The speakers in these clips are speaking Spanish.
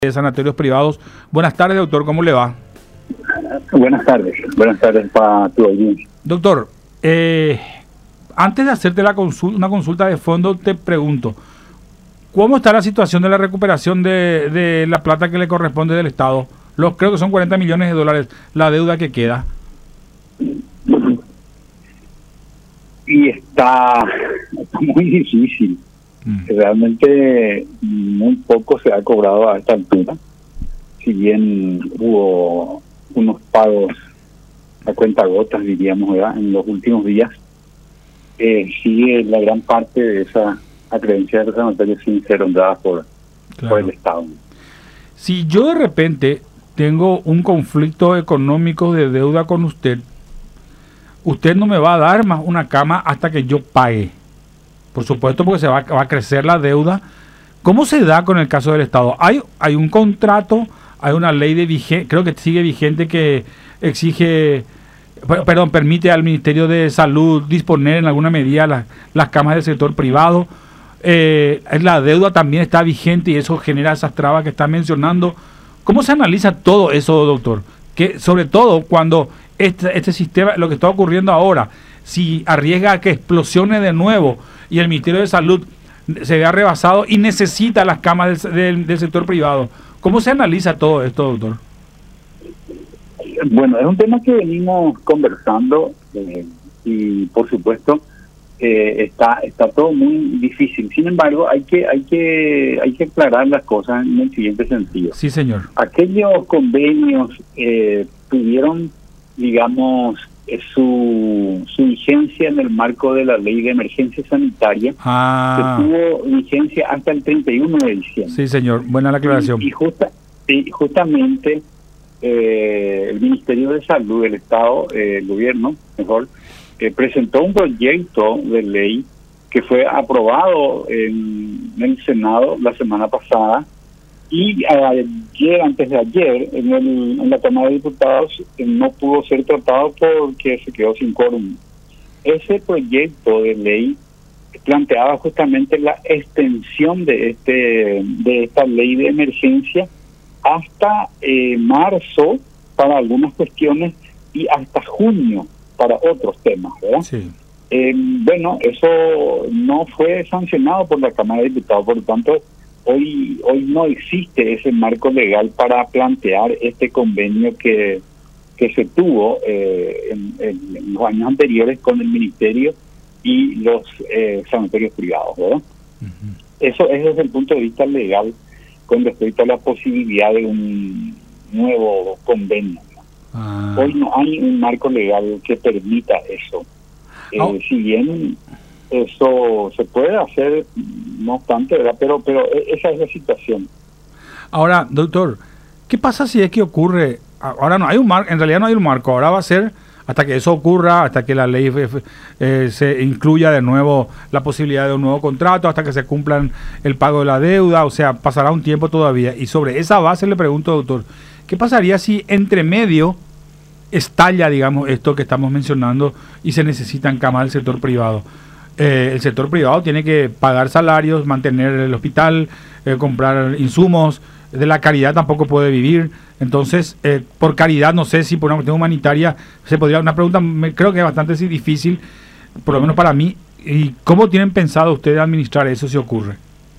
de sanatorios privados. Buenas tardes, doctor, ¿cómo le va? Buenas tardes para tu audiencia. Doctor, antes de hacerte una consulta de fondo, te pregunto, ¿cómo está la situación de la recuperación de la plata que le corresponde del Estado? Creo que son 40 millones de dólares la deuda que queda. Y está muy difícil. Realmente muy poco se ha cobrado a esta altura. Si bien hubo unos pagos a cuentagotas, diríamos, ¿verdad?, en los últimos días, sigue la gran parte de esa acreencia de los sanitarios sin ser honrada por el Estado. Si yo de repente tengo un conflicto económico de deuda con usted no me va a dar más una cama hasta que yo pague. Por supuesto, porque va a crecer la deuda. ¿Cómo se da con el caso del Estado? Hay un contrato, hay una ley creo que sigue vigente, que permite al Ministerio de Salud disponer en alguna medida las camas del sector privado. La deuda también está vigente y eso genera esas trabas que está mencionando. ¿Cómo se analiza todo eso, doctor? Que sobre todo cuando este sistema, lo que está ocurriendo ahora, si arriesga a que explosione de nuevo y el Ministerio de Salud se vea rebasado y necesita las camas del sector privado. ¿Cómo se analiza todo esto, doctor? Bueno, es un tema que venimos conversando y por supuesto está todo muy difícil. Sin embargo, hay que aclarar las cosas en el siguiente sentido. Sí, señor. Aquellos convenios tuvieron, digamos, su vigencia en el marco de la ley de emergencia sanitaria, que tuvo vigencia hasta el 31 de diciembre. Sí, señor, buena la aclaración. Y justamente el Ministerio de Salud del Estado, el gobierno, presentó un proyecto de ley que fue aprobado en el Senado la semana pasada, y antes de ayer, en la Cámara de Diputados no pudo ser tratado porque se quedó sin quórum. Ese proyecto de ley planteaba justamente la extensión de esta ley de emergencia hasta marzo para algunas cuestiones y hasta junio para otros temas, ¿verdad? Sí. Bueno, eso no fue sancionado por la Cámara de Diputados, por lo tanto, Hoy no existe ese marco legal para plantear este convenio que se tuvo en los años anteriores con el Ministerio y los sanatorios privados, ¿verdad? Uh-huh. Eso es desde el punto de vista legal con respecto a la posibilidad de un nuevo convenio, ¿no? Hoy no hay un marco legal que permita eso. Si bien eso se puede hacer, no obstante, ¿verdad? Pero esa es la situación. Ahora, doctor, ¿qué pasa si es que ocurre? Ahora no hay un marco, en realidad no hay un marco, ahora va a ser hasta que eso ocurra, hasta que la ley se incluya de nuevo la posibilidad de un nuevo contrato, hasta que se cumplan el pago de la deuda, o sea, pasará un tiempo todavía. Y sobre esa base le pregunto, doctor, ¿qué pasaría si entre medio estalla, digamos, esto que estamos mencionando y se necesitan camas del sector privado? El sector privado tiene que pagar salarios, mantener el hospital, comprar insumos, de la caridad tampoco puede vivir. Entonces, por caridad, no sé si por una cuestión humanitaria se podría, una pregunta creo que es bastante difícil, por lo menos para mí. ¿Y cómo tienen pensado ustedes administrar eso si ocurre?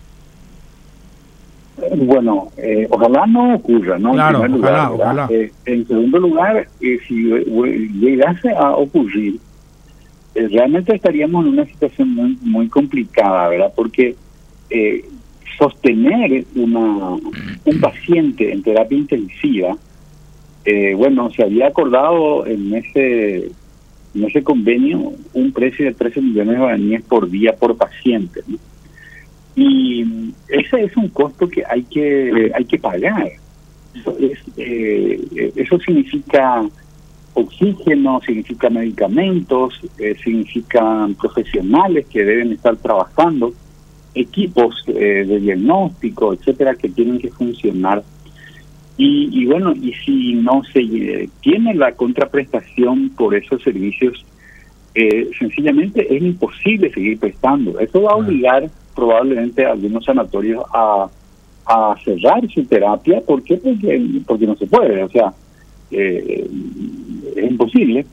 Bueno, ojalá no ocurra, ¿no? Claro, en primer lugar, ojalá. En segundo lugar, si llegase a ocurrir, realmente estaríamos en una situación muy complicada, ¿verdad? Porque sostener un paciente en terapia intensiva, se había acordado en ese convenio un precio de 13 millones de guaraníes por día por paciente, ¿no? Y ese es un costo que hay que pagar. Eso significa oxígeno, significa medicamentos, significan profesionales que deben estar trabajando, equipos de diagnóstico, etcétera, que tienen que funcionar. Y si no se tiene la contraprestación por esos servicios, sencillamente es imposible seguir prestando. Eso va a obligar probablemente a algunos sanatorios a a cerrar su terapia. ¿Por qué? Porque no se puede, o sea, es imposible,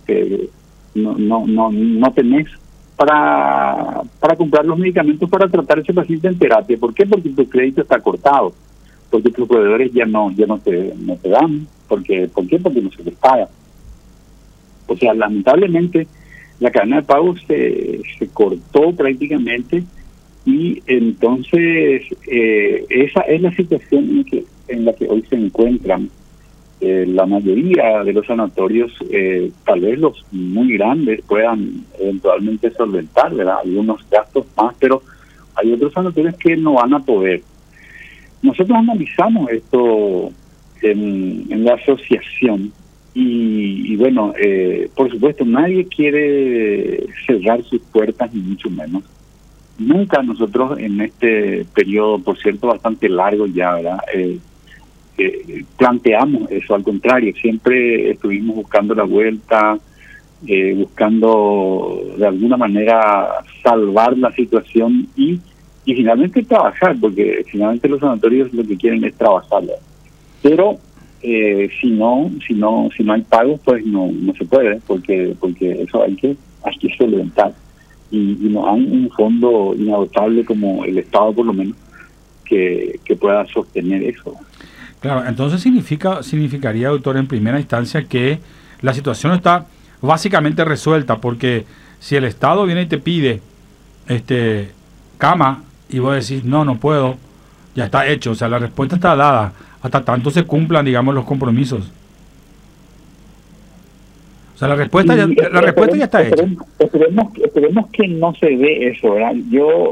no tenés para comprar los medicamentos para tratar a ese paciente en terapia. ¿Por qué? Porque tu crédito está cortado, porque tus proveedores ya no te dan. ¿Por qué? Porque no se les paga. O sea, lamentablemente la cadena de pagos se cortó prácticamente, y entonces esa es la situación en la que hoy se encuentran la mayoría de los sanatorios. Tal vez los muy grandes puedan eventualmente solventar, ¿verdad?, algunos gastos más, pero hay otros sanatorios que no van a poder. Nosotros analizamos esto en la asociación y bueno, por supuesto nadie quiere cerrar sus puertas, ni mucho menos. Nunca nosotros en este periodo, por cierto, bastante largo ya, ¿verdad?, planteamos eso. Al contrario, siempre estuvimos buscando la vuelta, buscando de alguna manera salvar la situación y finalmente trabajar, porque finalmente los sanatorios lo que quieren es trabajar. Pero si no hay pagos, pues no se puede, porque eso hay que solventar. Y no hay un fondo inagotable como el Estado, por lo menos, que pueda sostener eso. Claro, entonces significaría, doctor, en primera instancia que la situación está básicamente resuelta, porque si el Estado viene y te pide cama y vos decís no puedo, ya está hecho, o sea, la respuesta está dada, hasta tanto se cumplan, digamos, los compromisos. O sea, la respuesta ya está hecha. Esperemos que no se dé eso, ¿verdad? Yo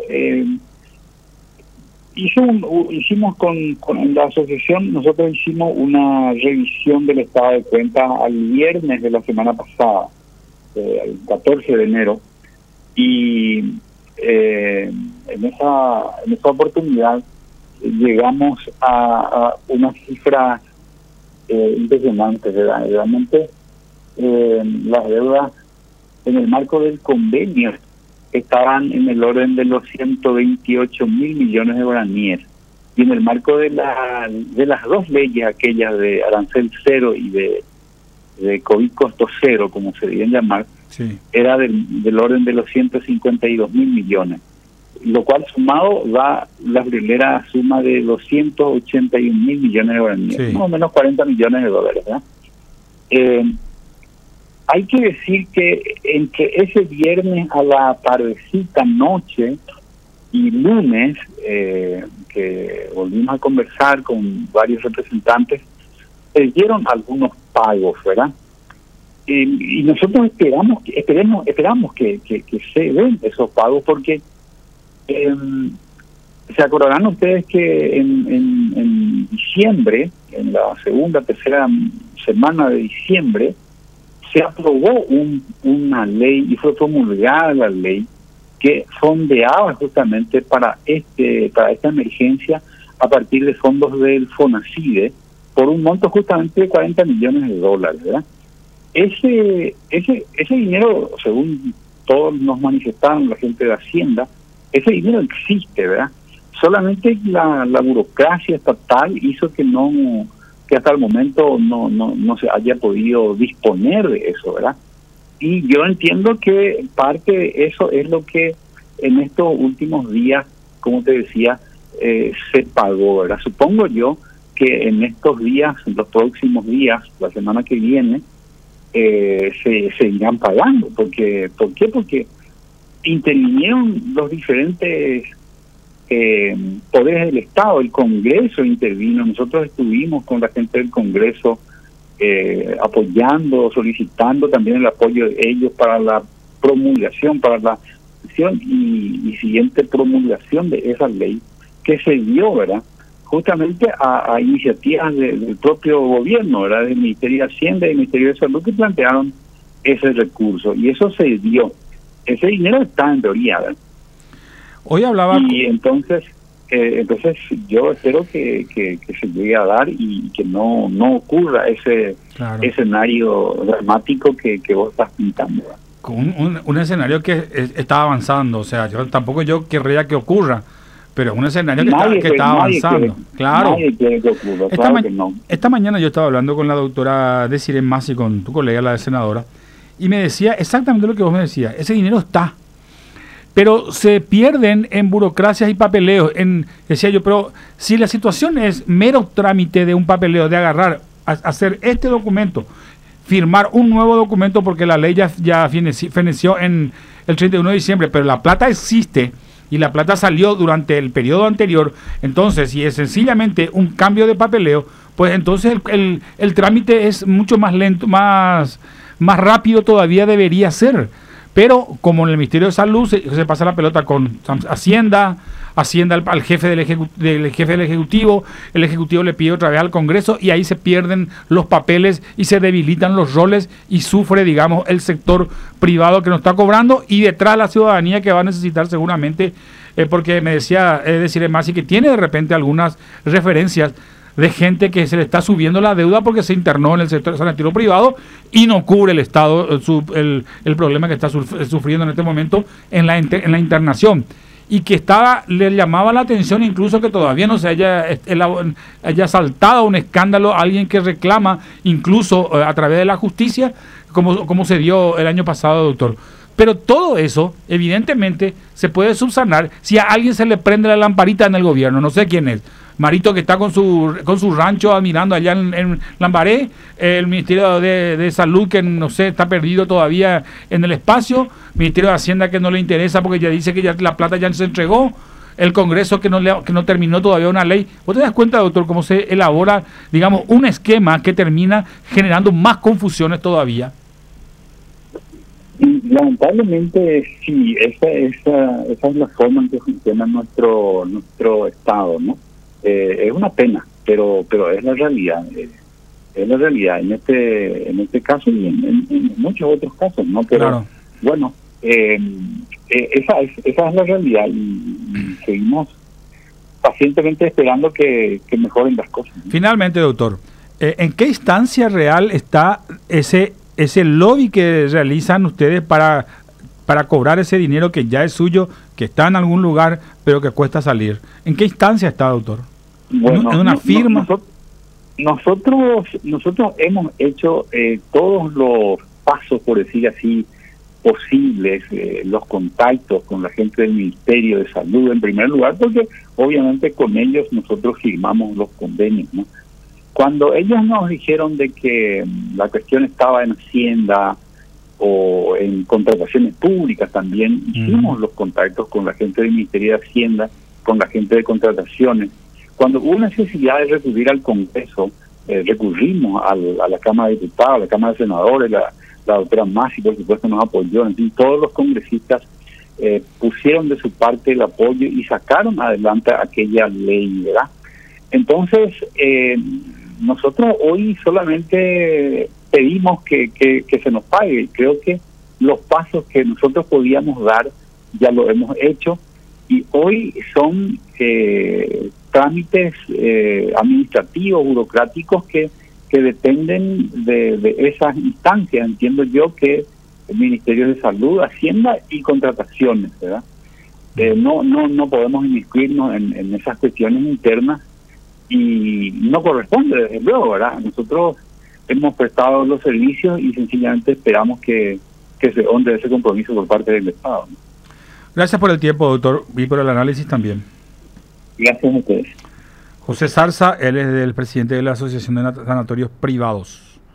hicimos en la asociación, nosotros hicimos una revisión del estado de cuenta al viernes de la semana pasada, el 14 de enero, y en esa oportunidad llegamos a unas cifras impresionantes, ¿verdad? Realmente las deudas en el marco del convenio estaban en el orden de los 128 mil millones de guaraníes, y en el marco de las dos leyes, aquellas de arancel cero y de COVID costo cero, como se deben llamar, sí, era del orden de los 152 mil millones, lo cual sumado da la primera suma de los 181 mil millones de guaraníes, sí, más o menos 40 millones de dólares, ¿verdad? Hay que decir que entre ese viernes a la tardecita noche y lunes, que volvimos a conversar con varios representantes, se dieron algunos pagos, ¿verdad? Y nosotros esperamos que se den esos pagos, porque se acordarán ustedes que en diciembre, en la tercera semana de diciembre, se aprobó una ley y fue promulgada la ley que fondeaba justamente para esta emergencia a partir de fondos del FONACIDE por un monto justamente de 40 millones de dólares, ¿verdad? Ese dinero, según todos nos manifestaron la gente de Hacienda, ese dinero existe, ¿verdad? Solamente la burocracia estatal hizo que hasta el momento no se haya podido disponer de eso, ¿verdad? Y yo entiendo que parte de eso es lo que en estos últimos días, como te decía, se pagó, ¿verdad? Supongo yo que en estos días, en los próximos días, la semana que viene, se irán pagando. ¿Por qué? Porque intervinieron los diferentes poderes del Estado. El Congreso intervino, nosotros estuvimos con la gente del Congreso apoyando, solicitando también el apoyo de ellos para la promulgación, para la acción y siguiente promulgación de esa ley que se dio, ¿verdad?, justamente a iniciativas del propio gobierno, ¿verdad?, del Ministerio de Hacienda y del Ministerio de Salud, que plantearon ese recurso, y eso se dio. Ese dinero está en teoría, ¿verdad? Hoy hablaba... Y entonces yo espero que se llegue a dar y que no ocurra ese escenario dramático que vos estás pintando, ¿verdad? Un escenario que está avanzando, o sea, tampoco yo querría que ocurra, pero es un escenario que está avanzando. Claro. Nadie quiere que ocurra, claro que no. Esta mañana yo estaba hablando con la doctora Desiree Masi, con tu colega, la senadora, y me decía exactamente lo que vos me decías. Ese dinero está, pero se pierden en burocracias y papeleos. Decía yo, pero si la situación es mero trámite de un papeleo, de agarrar, hacer este documento, firmar un nuevo documento, porque la ley ya feneció en el 31 de diciembre, pero la plata existe y la plata salió durante el periodo anterior. Entonces, si es sencillamente un cambio de papeleo, pues entonces el trámite es mucho más lento, más rápido todavía debería ser. Pero como en el Ministerio de Salud se pasa la pelota con Hacienda al jefe del Ejecutivo, el Ejecutivo le pide otra vez al Congreso y ahí se pierden los papeles y se debilitan los roles y sufre, digamos, el sector privado que nos está cobrando y detrás la ciudadanía que va a necesitar seguramente, porque me decía Desiree Masi que tiene de repente algunas referencias de gente que se le está subiendo la deuda porque se internó en el sector sanitario privado y no cubre el Estado el problema que está sufriendo en este momento en la internación. Y que le llamaba la atención incluso que todavía no se haya saltado un escándalo a alguien que reclama, incluso a través de la justicia, como se dio el año pasado, doctor. Pero todo eso, evidentemente, se puede subsanar si a alguien se le prende la lamparita en el gobierno, no sé quién es. Marito, que está con su rancho admirando allá en Lambaré, el Ministerio de Salud, que no sé, está perdido todavía en el espacio, Ministerio de Hacienda, que no le interesa porque ya dice que ya la plata ya se entregó, el Congreso que no terminó todavía una ley. ¿Vos te das cuenta, doctor, cómo se elabora, digamos, un esquema que termina generando más confusiones todavía? Y lamentablemente sí, esa es la forma en que funciona nuestro Estado, ¿no? Es una pena, pero es la realidad. Es la realidad en este caso y en muchos otros casos, ¿no? Pero claro. Bueno, esa es la realidad y seguimos pacientemente esperando que mejoren las cosas, ¿no? Finalmente, doctor, ¿en qué instancia real está ese lobby que realizan ustedes para cobrar ese dinero que ya es suyo, que está en algún lugar, pero que cuesta salir? ¿En qué instancia está, doctor? Bueno, ¿En una firma? Nosotros hemos hecho todos los pasos, por decir así, posibles, los contactos con la gente del Ministerio de Salud en primer lugar, porque obviamente con ellos nosotros firmamos los convenios, ¿no? Cuando ellos nos dijeron de que la cuestión estaba en Hacienda o en contrataciones públicas también, hicimos los contactos con la gente del Ministerio de Hacienda, con la gente de contrataciones. Cuando hubo necesidad de recurrir al Congreso, recurrimos a la Cámara de Diputados, a la Cámara de Senadores, la doctora Masi, por supuesto, nos apoyó. En fin, todos los congresistas pusieron de su parte el apoyo y sacaron adelante aquella ley, ¿verdad? Entonces, nosotros hoy solamente pedimos que se nos pague. Creo que los pasos que nosotros podíamos dar ya lo hemos hecho y hoy son trámites administrativos, burocráticos que dependen de esas instancias. Entiendo yo que el Ministerio de Salud, Hacienda y contrataciones, ¿verdad? No podemos inmiscuirnos en esas cuestiones internas y no corresponde, desde luego, ¿verdad? Nosotros hemos prestado los servicios y sencillamente esperamos que se honre ese compromiso por parte del Estado, ¿no? Gracias por el tiempo, doctor, y por el análisis también. Gracias a ustedes. José Zarza, él es el presidente de la Asociación de Sanatorios Privados.